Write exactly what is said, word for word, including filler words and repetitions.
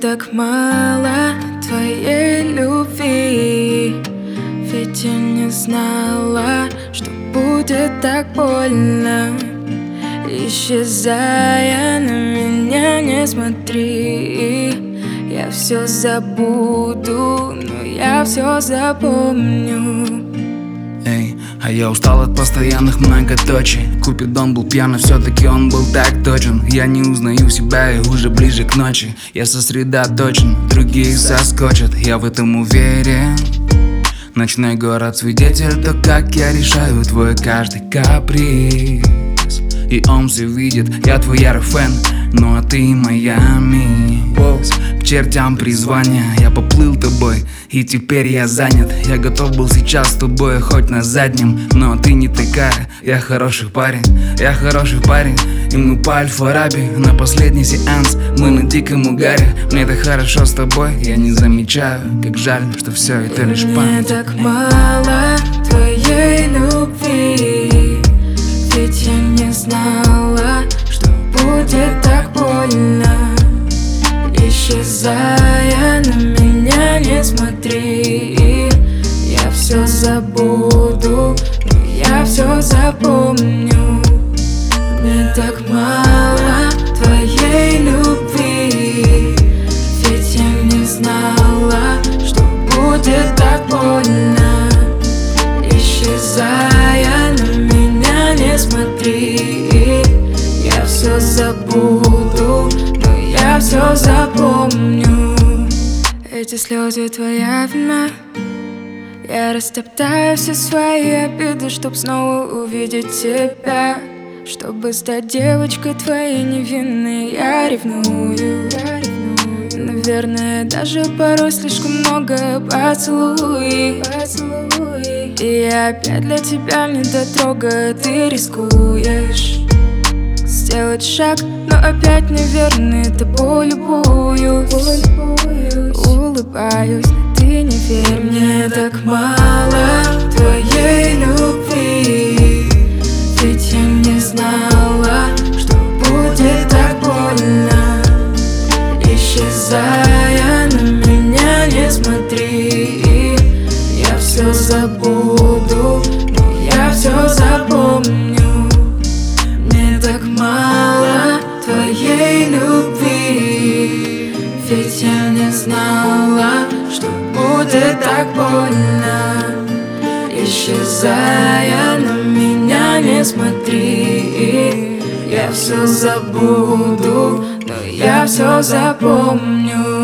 так мало твоей любви, ведь я не знала, что будет так больно. Исчезая, на меня не смотри. Я все забуду, но я все запомню. Эй, а я устал от постоянных многоточий. Купидон был пьян, все-таки он был так точен. Я не узнаю себя и уже ближе к ночи. Я сосредоточен, другие соскочат, я в этом уверен. Ночной город свидетель, то как я решаю твой каждый каприз. И он все видит, я твой ярый фэн, ну а ты моя мисс. К чертям призвания, я поплыл тобой, и теперь я занят. Я готов был сейчас с тобой, хоть на заднем, но ты не такая. Я хороший парень, я хороший парень, и мы по Аль-Фараби на последний сеанс. Мы на диком угаре, мне так хорошо с тобой. Я не замечаю, как жаль, что все это лишь память. Мне так мало твоей любви, ведь я не знала, что будет так больно. Исчезая, на меня не смотри. Я все забуду, но я все запомню. Мне так мало твоей любви, ведь я не знала, что будет так больно. Исчезая, на меня не смотри. Я все забуду, но я все запомню. Эти слезы твоя вина. Я растоптаю все свои обиды, чтоб снова увидеть тебя. Чтобы стать девочкой твоей невинной, я ревную. Наверное, даже порой слишком много поцелуй. И я опять для тебя недотрога, ты рискуешь сделать шаг, но опять неверный, тобой любуюсь. Улыбаюсь, но ты не верь. Мне так мало твоей любви, ведь я не знала, что будет так больно. Исчезая, на меня не смотри. Я все забуду, но я все запомню. Мне так мало твоей любви, ведь я не знала, что будет так больно. Исчезая, на меня не смотри. Я все забуду, но я все запомню.